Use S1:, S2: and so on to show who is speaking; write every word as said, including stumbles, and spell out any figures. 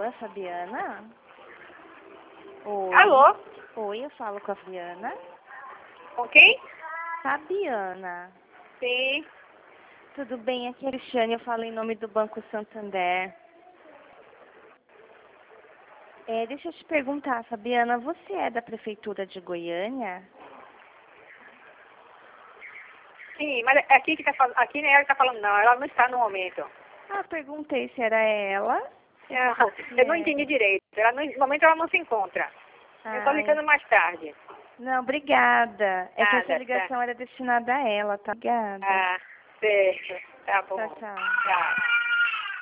S1: é a Fabiana? Oi.
S2: Alô?
S1: Oi, eu falo com a Fabiana.
S2: Com quem?
S1: Fabiana.
S2: Sim.
S1: Tudo bem? Aqui é a Cristiane, eu falo em nome do Banco Santander. É, deixa eu te perguntar, Fabiana, você é da Prefeitura de Goiânia?
S2: Sim, mas aqui que tá falando, aqui nem ela está falando não, ela não está no momento.
S1: Ah, perguntei se era ela.
S2: Não, eu não
S1: É.
S2: entendi direito. Ela não, no momento ela não se encontra. Eu estou
S1: Ai,
S2: ligando mais tarde.
S1: não, obrigada. É que essa
S2: Nada,
S1: ligação
S2: tá.
S1: era destinada a ela, tá? Obrigada.
S2: Ah, certo. Tá bom.
S1: Tchau, tchau.
S2: Tchau.